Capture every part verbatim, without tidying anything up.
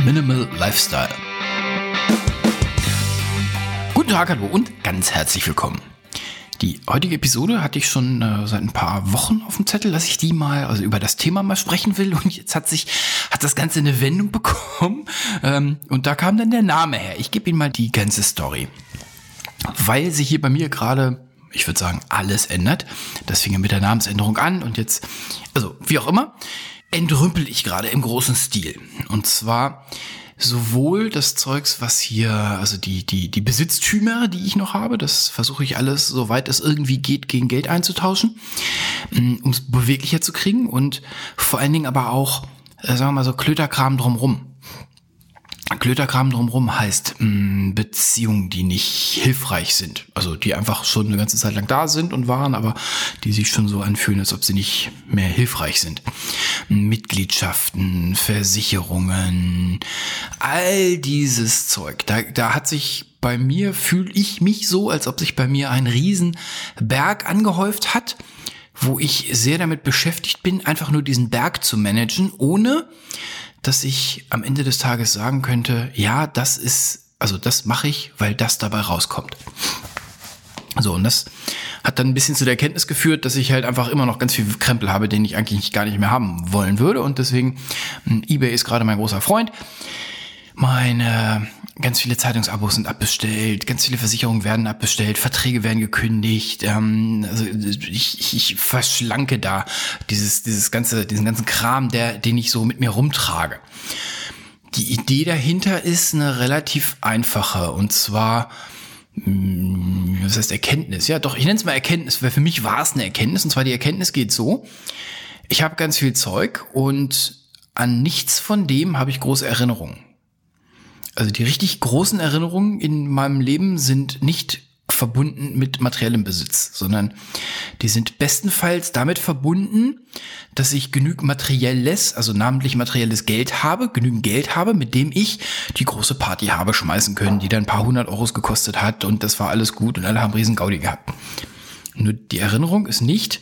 Minimal Lifestyle. Guten Tag, hallo und ganz herzlich willkommen. Die heutige Episode hatte ich schon äh, seit ein paar Wochen auf dem Zettel, dass ich die mal, also über das Thema mal sprechen will. Und jetzt hat sich, hat das Ganze eine Wendung bekommen. Ähm, und da kam dann der Name her. Ich gebe Ihnen mal die ganze Story. Weil sich hier bei mir gerade, ich würde sagen, alles ändert. Das fing ja mit der Namensänderung an und jetzt, also wie auch immer, entrümpel ich gerade im großen Stil. Und zwar sowohl das Zeugs, was hier, also die, die, die Besitztümer, die ich noch habe, das versuche ich alles, soweit es irgendwie geht, gegen Geld einzutauschen, um es beweglicher zu kriegen und vor allen Dingen aber auch, sagen wir mal so, Klöterkram drumrum. Klöterkram drumrum heißt mh, Beziehungen, die nicht hilfreich sind. Also die einfach schon eine ganze Zeit lang da sind und waren, aber die sich schon so anfühlen, als ob sie nicht mehr hilfreich sind. Mitgliedschaften, Versicherungen, all dieses Zeug. Da, da hat sich bei mir, fühle ich mich so, als ob sich bei mir ein Riesenberg angehäuft hat, wo ich sehr damit beschäftigt bin, einfach nur diesen Berg zu managen, ohne dass ich am Ende des Tages sagen könnte, ja, das ist, also das mache ich, weil das dabei rauskommt. So, und das hat dann ein bisschen zu der Erkenntnis geführt, dass ich halt einfach immer noch ganz viel Krempel habe, den ich eigentlich gar nicht mehr haben wollen würde. Und deswegen, eBay ist gerade mein großer Freund. Meine ganz viele Zeitungsabos sind abbestellt, ganz viele Versicherungen werden abbestellt, Verträge werden gekündigt. Ähm, also ich, ich verschlanke da dieses, dieses ganze, diesen ganzen Kram, der, den ich so mit mir rumtrage. Die Idee dahinter ist eine relativ einfache, und zwar, was heißt Erkenntnis? Ja, doch, ich nenne es mal Erkenntnis, weil für mich war es eine Erkenntnis, und zwar die Erkenntnis geht so: Ich habe ganz viel Zeug und an nichts von dem habe ich große Erinnerungen. Also die richtig großen Erinnerungen in meinem Leben sind nicht verbunden mit materiellem Besitz, sondern die sind bestenfalls damit verbunden, dass ich genügend materielles, also namentlich materielles Geld habe, genügend Geld habe, mit dem ich die große Party habe schmeißen können, die dann ein paar hundert Euros gekostet hat und das war alles gut und alle haben riesen Gaudi gehabt. Nur die Erinnerung ist nicht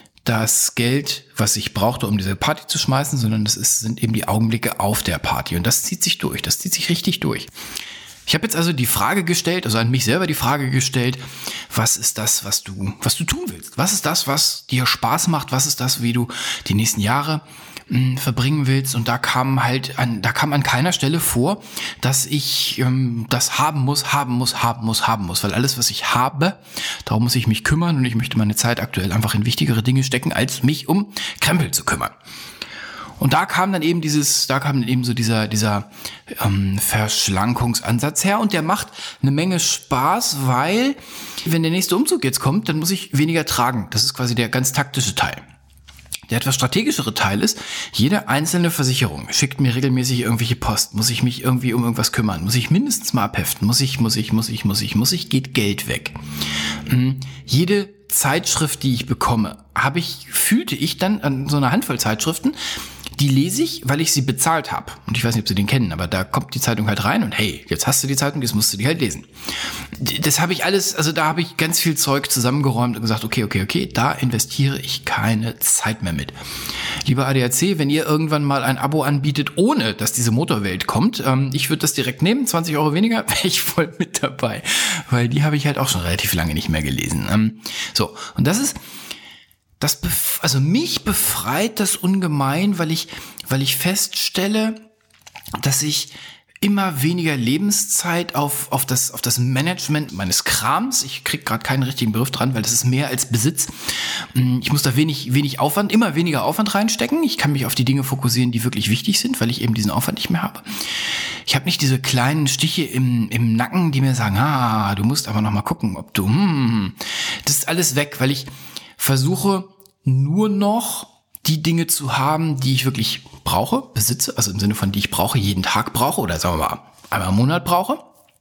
das Geld, was ich brauchte, um diese Party zu schmeißen, sondern das ist, sind eben die Augenblicke auf der Party. Und das zieht sich durch, das zieht sich richtig durch. Ich habe jetzt also die Frage gestellt, also an mich selber die Frage gestellt, was ist das, was du, was du tun willst? Was ist das, was dir Spaß macht? Was ist das, wie du die nächsten Jahre mh, verbringen willst? Und da kam halt an, da kam an keiner Stelle vor, dass ich ähm, das haben muss, haben muss, haben muss, haben muss. Weil alles, was ich habe, darum muss ich mich kümmern und ich möchte meine Zeit aktuell einfach in wichtigere Dinge stecken, als mich um Krempel zu kümmern. Und da kam dann eben dieses, da kam dann eben so dieser, dieser ähm, Verschlankungsansatz her und der macht eine Menge Spaß, weil wenn der nächste Umzug jetzt kommt, dann muss ich weniger tragen. Das ist quasi der ganz taktische Teil. Der etwas strategischere Teil ist, jede einzelne Versicherung schickt mir regelmäßig irgendwelche Post, muss ich mich irgendwie um irgendwas kümmern, muss ich mindestens mal abheften, muss ich, muss ich, muss ich, muss ich, muss ich, geht Geld weg. Mhm. Jede Zeitschrift, die ich bekomme, habe ich, fühlte ich dann an so einer Handvoll Zeitschriften, die lese ich, weil ich sie bezahlt habe. Und ich weiß nicht, ob Sie den kennen, aber da kommt die Zeitung halt rein und hey, jetzt hast du die Zeitung, jetzt musst du die halt lesen. Das habe ich alles, also da habe ich ganz viel Zeug zusammengeräumt und gesagt, okay, okay, okay, da investiere ich keine Zeit mehr mit. Lieber A D A C, wenn ihr irgendwann mal ein Abo anbietet, ohne dass diese Motorwelt kommt, ähm, ich würde das direkt nehmen, zwanzig Euro weniger, wäre ich voll mit dabei. Weil die habe ich halt auch schon relativ lange nicht mehr gelesen. Ähm, so, und das ist Das bef- also mich befreit das ungemein, weil ich, weil ich feststelle, dass ich immer weniger Lebenszeit auf, auf das, auf das Management meines Krams, ich krieg gerade keinen richtigen Begriff dran, weil das ist mehr als Besitz. Ich muss da wenig, wenig Aufwand, immer weniger Aufwand reinstecken. Ich kann mich auf die Dinge fokussieren, die wirklich wichtig sind, weil ich eben diesen Aufwand nicht mehr habe. Ich habe nicht diese kleinen Stiche im, im Nacken, die mir sagen, ah, du musst aber noch mal gucken, ob du, hm, das ist alles weg, weil ich versuche nur noch die Dinge zu haben, die ich wirklich brauche, besitze, also im Sinne von, die ich brauche, jeden Tag brauche oder sagen wir mal einmal im Monat brauche.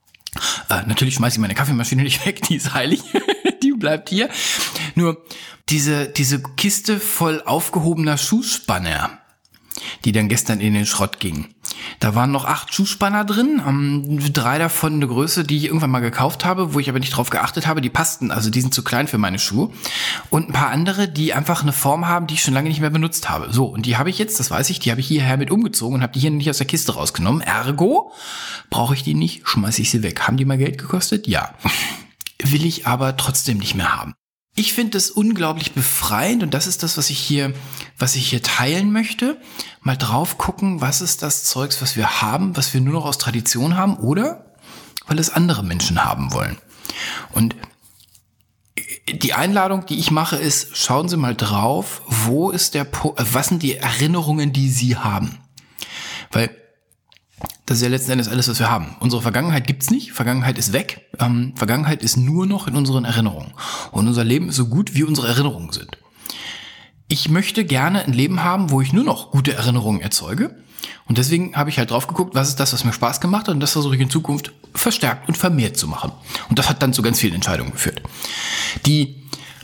Äh, natürlich schmeiße ich meine Kaffeemaschine nicht weg, die ist heilig, die bleibt hier. Nur diese, diese Kiste voll aufgehobener Schuhspanner, die dann gestern in den Schrott ging, Da waren noch acht Schuhspanner drin, ähm, drei davon eine Größe, die ich irgendwann mal gekauft habe, wo ich aber nicht drauf geachtet habe, die passten, also die sind zu klein für meine Schuhe. Und ein paar andere, die einfach eine Form haben, die ich schon lange nicht mehr benutzt habe. So, und die habe ich jetzt, das weiß ich, die habe ich hierher mit umgezogen und habe die hier nicht aus der Kiste rausgenommen. Ergo, brauche ich die nicht, schmeiße ich sie weg. Haben die mal Geld gekostet? Ja. Will ich aber trotzdem nicht mehr haben. Ich finde es unglaublich befreiend und das ist das, was ich hier, was ich hier teilen möchte. Mal drauf gucken, was ist das Zeugs, was wir haben, was wir nur noch aus Tradition haben oder weil es andere Menschen haben wollen. Und die Einladung, die ich mache, ist, schauen Sie mal drauf, wo ist der, po- was sind die Erinnerungen, die Sie haben? Weil das ist ja letzten Endes alles, was wir haben. Unsere Vergangenheit gibt's nicht. Vergangenheit ist weg. Ähm, Vergangenheit ist nur noch in unseren Erinnerungen. Und unser Leben ist so gut, wie unsere Erinnerungen sind. Ich möchte gerne ein Leben haben, wo ich nur noch gute Erinnerungen erzeuge. Und deswegen habe ich halt drauf geguckt, was ist das, was mir Spaß gemacht hat. Und das versuche ich in Zukunft verstärkt und vermehrt zu machen. Und das hat dann zu ganz vielen Entscheidungen geführt. Die,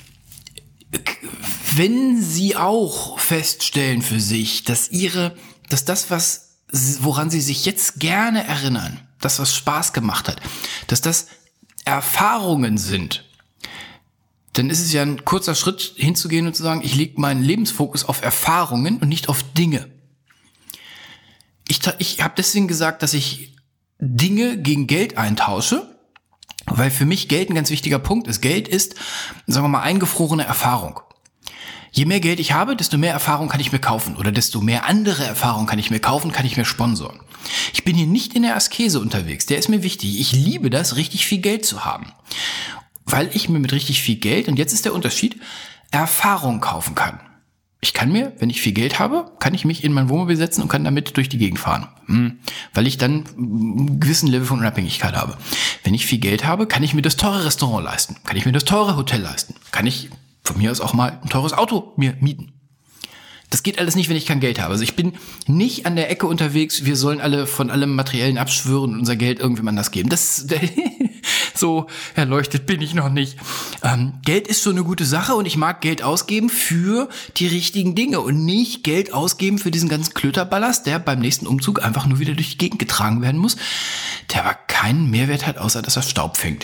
wenn Sie auch feststellen für sich, dass Ihre, dass das, was woran Sie sich jetzt gerne erinnern, das, was Spaß gemacht hat, dass das Erfahrungen sind, dann ist es ja ein kurzer Schritt hinzugehen und zu sagen, ich lege meinen Lebensfokus auf Erfahrungen und nicht auf Dinge. Ich, ich habe deswegen gesagt, dass ich Dinge gegen Geld eintausche, weil für mich Geld ein ganz wichtiger Punkt ist. Geld ist, sagen wir mal, eingefrorene Erfahrung. Je mehr Geld ich habe, desto mehr Erfahrung kann ich mir kaufen oder desto mehr andere Erfahrung kann ich mir kaufen, kann ich mir sponsoren. Ich bin hier nicht in der Askese unterwegs, der ist mir wichtig. Ich liebe das, richtig viel Geld zu haben, weil ich mir mit richtig viel Geld, und jetzt ist der Unterschied, Erfahrung kaufen kann. Ich kann mir, wenn ich viel Geld habe, kann ich mich in mein Wohnmobil setzen und kann damit durch die Gegend fahren, hm, weil ich dann einen gewissen Level von Unabhängigkeit habe. Wenn ich viel Geld habe, kann ich mir das teure Restaurant leisten, kann ich mir das teure Hotel leisten, kann ich von mir aus auch mal ein teures Auto mir mieten. Das geht alles nicht, wenn ich kein Geld habe. Also ich bin nicht an der Ecke unterwegs, wir sollen alle von allem Materiellen abschwören und unser Geld irgendwem anders geben. Das so erleuchtet bin ich noch nicht. Ähm, Geld ist so eine gute Sache und ich mag Geld ausgeben für die richtigen Dinge und nicht Geld ausgeben für diesen ganzen Klöterballast, der beim nächsten Umzug einfach nur wieder durch die Gegend getragen werden muss, der aber keinen Mehrwert hat, außer dass er Staub fängt.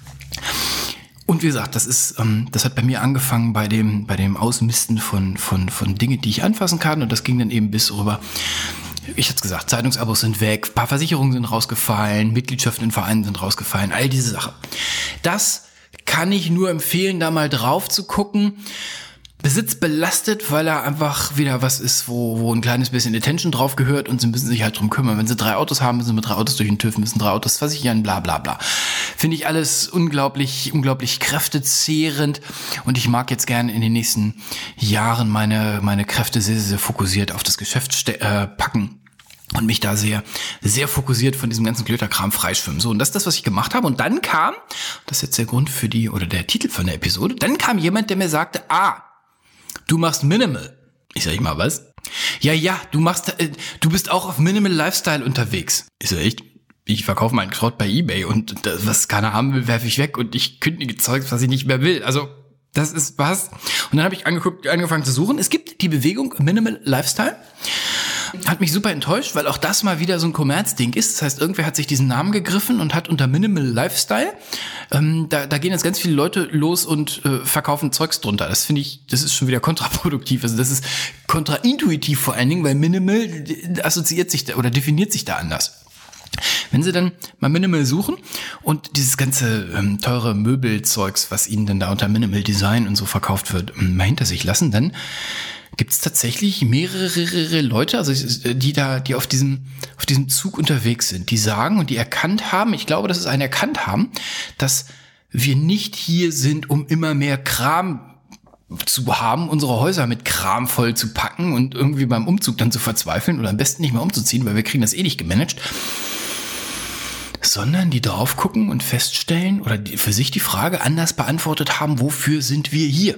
Und wie gesagt, das ist, ähm, das hat bei mir angefangen bei dem, bei dem Ausmisten von, von, von Dingen, die ich anfassen kann. Und das ging dann eben bis rüber. Ich hatte es gesagt, Zeitungsabos sind weg, ein paar Versicherungen sind rausgefallen, Mitgliedschaften in Vereinen sind rausgefallen, all diese Sachen. Das kann ich nur empfehlen, da mal drauf zu gucken. Besitz belastet, weil er einfach wieder was ist, wo, wo ein kleines bisschen Attention drauf gehört und sie müssen sich halt drum kümmern. Wenn sie drei Autos haben, müssen sie mit drei Autos durch den TÜV, müssen drei Autos versichern, bla bla bla. Finde ich alles unglaublich, unglaublich kräftezehrend und ich mag jetzt gerne in den nächsten Jahren meine, meine Kräfte sehr, sehr fokussiert auf das Geschäft ste- äh, packen. Und mich da sehr, sehr fokussiert von diesem ganzen Klöterkram freischwimmen. So, und das ist das, was ich gemacht habe. Und dann kam, das ist jetzt der Grund für die, oder der Titel von der Episode, dann kam jemand, der mir sagte, ah, du machst Minimal. Ich sag, ich mal, was? Ja, ja, du machst, äh, du bist auch auf Minimal Lifestyle unterwegs. Ich so, echt? Ich verkaufe meinen Schrott bei eBay und das, was keiner haben will, werfe ich weg und ich kündige Zeugs, was ich nicht mehr will. Also, das ist was. Und dann habe ich angeguckt, angefangen zu suchen. Es gibt die Bewegung Minimal Lifestyle. Hat mich super enttäuscht, weil auch das mal wieder so ein Kommerzding ist. Das heißt, irgendwer hat sich diesen Namen gegriffen und hat unter Minimal Lifestyle, ähm, da, da gehen jetzt ganz viele Leute los und äh, verkaufen Zeugs drunter. Das finde ich, das ist schon wieder kontraproduktiv. Also das ist kontraintuitiv vor allen Dingen, weil Minimal assoziiert sich da oder definiert sich da anders. Wenn Sie dann mal Minimal suchen und dieses ganze ähm, teure Möbelzeugs, was Ihnen dann da unter Minimal Design und so verkauft wird, mal hinter sich lassen, dann gibt es tatsächlich mehrere Leute, also die da, die auf diesem, auf diesem Zug unterwegs sind, die sagen und die erkannt haben, ich glaube, dass es einen erkannt haben, dass wir nicht hier sind, um immer mehr Kram zu haben, unsere Häuser mit Kram voll zu packen und irgendwie beim Umzug dann zu verzweifeln oder am besten nicht mehr umzuziehen, weil wir kriegen das eh nicht gemanagt, sondern die drauf gucken und feststellen oder die für sich die Frage anders beantwortet haben, wofür sind wir hier?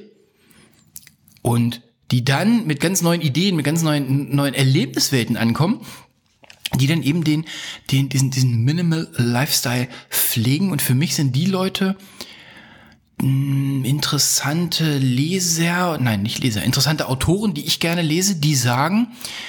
Und die dann mit ganz neuen Ideen, mit ganz neuen, neuen Erlebniswelten ankommen, die dann eben den, den, diesen, diesen Minimal Lifestyle pflegen. Und für mich sind die Leute mh, interessante Leser, nein, nicht Leser, interessante Autoren, die ich gerne lese, die sagen,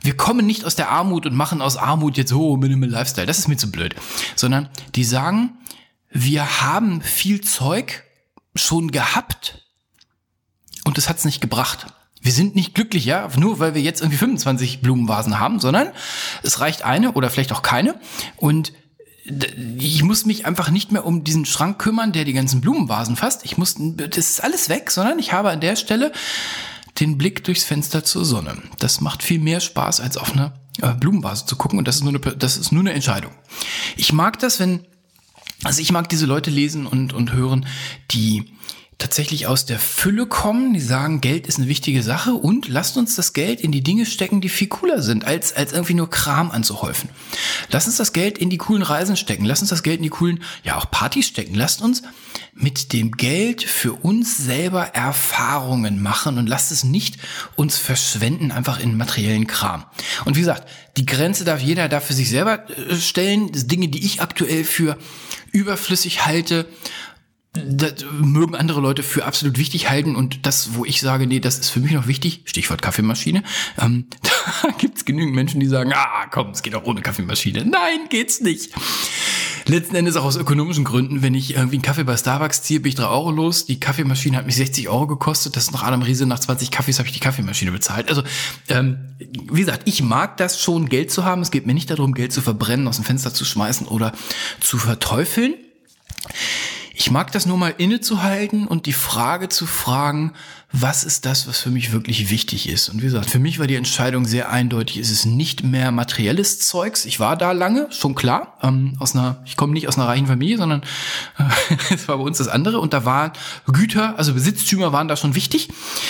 wir kommen nicht aus der Armut und machen aus Armut jetzt so oh, Minimal Lifestyle. Das ist mir zu blöd. Sondern die sagen, wir haben viel Zeug schon gehabt und das hat's nicht gebracht. Wir sind nicht glücklich, ja, nur weil wir jetzt irgendwie fünfundzwanzig Blumenvasen haben, sondern es reicht eine oder vielleicht auch keine. Und ich muss mich einfach nicht mehr um diesen Schrank kümmern, der die ganzen Blumenvasen fasst. Ich muss, das ist alles weg, sondern ich habe an der Stelle den Blick durchs Fenster zur Sonne. Das macht viel mehr Spaß, als auf eine äh, Blumenvase zu gucken. Und das ist nur eine, das ist nur eine Entscheidung. Ich mag das, wenn, also ich mag diese Leute lesen und, und hören, die tatsächlich aus der Fülle kommen, die sagen, Geld ist eine wichtige Sache und lasst uns das Geld in die Dinge stecken, die viel cooler sind, als als irgendwie nur Kram anzuhäufen. Lasst uns das Geld in die coolen Reisen stecken, lasst uns das Geld in die coolen, ja auch Partys stecken, lasst uns mit dem Geld für uns selber Erfahrungen machen und lasst es nicht uns verschwenden, einfach in materiellen Kram. Und wie gesagt, die Grenze darf jeder da für sich selber stellen, das Dinge, die ich aktuell für überflüssig halte, das mögen andere Leute für absolut wichtig halten und das, wo ich sage, nee, das ist für mich noch wichtig, Stichwort Kaffeemaschine, ähm, da gibt's genügend Menschen, die sagen, ah, komm, es geht auch ohne Kaffeemaschine. Nein, geht's nicht. Letzten Endes auch aus ökonomischen Gründen, wenn ich irgendwie einen Kaffee bei Starbucks ziehe, bin ich drei Euro los, die Kaffeemaschine hat mich sechzig Euro gekostet, das ist nach Adam Riese, nach zwanzig Kaffees habe ich die Kaffeemaschine bezahlt. Also, ähm, wie gesagt, ich mag das schon, Geld zu haben, es geht mir nicht darum, Geld zu verbrennen, aus dem Fenster zu schmeißen oder zu verteufeln. Ich mag das nur mal innezuhalten und die Frage zu fragen, was ist das, was für mich wirklich wichtig ist? Und wie gesagt, für mich war die Entscheidung sehr eindeutig. Es ist nicht mehr materielles Zeugs. Ich war da lange, schon klar. Ähm, aus einer, ich komme nicht aus einer reichen Familie, sondern äh, es war bei uns das andere. Und da waren Güter, also Besitztümer waren da schon wichtig.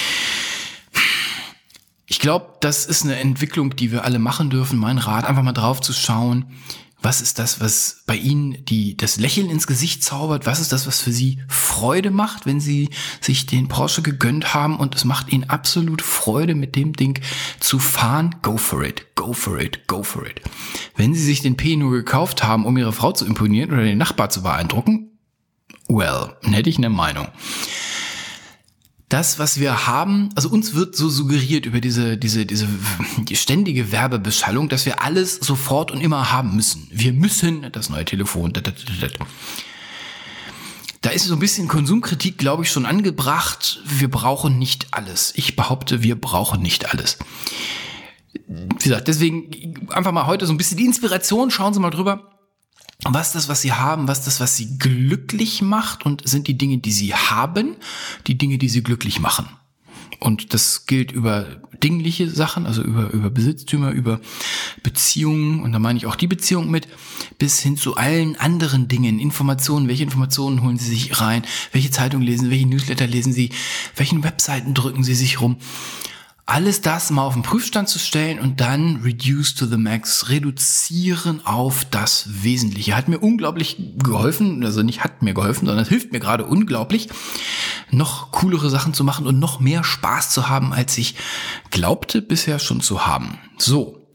Ich glaube, das ist eine Entwicklung, die wir alle machen dürfen. Mein Rat, einfach mal drauf zu schauen. Was ist das, was bei Ihnen die das Lächeln ins Gesicht zaubert? Was ist das, was für Sie Freude macht, wenn Sie sich den Porsche gegönnt haben und es macht Ihnen absolut Freude, mit dem Ding zu fahren? Go for it, go for it, go for it. Wenn Sie sich den P nur gekauft haben, um Ihre Frau zu imponieren oder den Nachbar zu beeindrucken, well, dann hätte ich eine Meinung. Das, was wir haben, also uns wird so suggeriert über diese, diese, diese die ständige Werbebeschallung, dass wir alles sofort und immer haben müssen. Wir müssen das neue Telefon. Da ist so ein bisschen Konsumkritik, glaube ich, schon angebracht. Wir brauchen nicht alles. Ich behaupte, wir brauchen nicht alles. Wie gesagt, deswegen einfach mal heute so ein bisschen die Inspiration. Schauen Sie mal drüber. Was ist das, was Sie haben? Was ist das, was Sie glücklich macht? Und sind die Dinge, die Sie haben, die Dinge, die Sie glücklich machen? Und das gilt über dingliche Sachen, also über, über Besitztümer, über Beziehungen. Und da meine ich auch die Beziehung mit, bis hin zu allen anderen Dingen, Informationen. Welche Informationen holen Sie sich rein? Welche Zeitung lesen Sie? Welche Newsletter lesen Sie? Welchen Webseiten drücken Sie sich rum? Alles das mal auf den Prüfstand zu stellen und dann reduce to the max, reduzieren auf das Wesentliche. Hat mir unglaublich geholfen, also nicht hat mir geholfen, sondern es hilft mir gerade unglaublich, noch coolere Sachen zu machen und noch mehr Spaß zu haben, als ich glaubte bisher schon zu haben. So.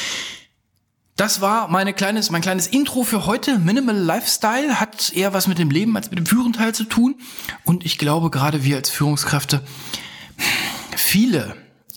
Das war meine kleines, mein kleines Intro für heute. Minimal Lifestyle hat eher was mit dem Leben als mit dem Führenteil zu tun. Und ich glaube, gerade wir als Führungskräfte, viele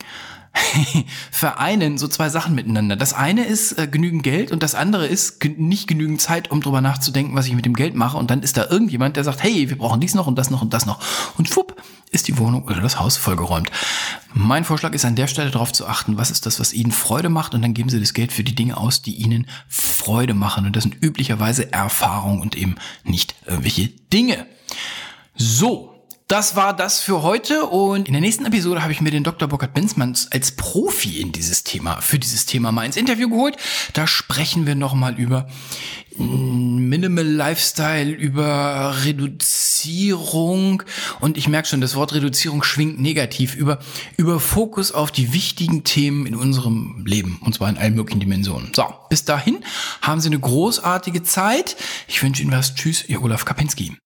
vereinen so zwei Sachen miteinander. Das eine ist äh, genügend Geld und das andere ist ge- nicht genügend Zeit, um drüber nachzudenken, was ich mit dem Geld mache. Und dann ist da irgendjemand, der sagt, hey, wir brauchen dies noch und das noch und das noch. Und schwupp, ist die Wohnung oder das Haus vollgeräumt. Mein Vorschlag ist an der Stelle darauf zu achten, was ist das, was Ihnen Freude macht, und dann geben Sie das Geld für die Dinge aus, die Ihnen Freude machen. Und das sind üblicherweise Erfahrungen und eben nicht irgendwelche Dinge. So. Das war das für heute, und in der nächsten Episode habe ich mir den Doktor Burkhard Benzmann als Profi in dieses Thema, für dieses Thema mal ins Interview geholt. Da sprechen wir nochmal über Minimal Lifestyle, über Reduzierung, und ich merke schon, das Wort Reduzierung schwingt negativ, über, über Fokus auf die wichtigen Themen in unserem Leben, und zwar in allen möglichen Dimensionen. So, bis dahin haben Sie eine großartige Zeit. Ich wünsche Ihnen was. Tschüss, Ihr Olaf Kapinski.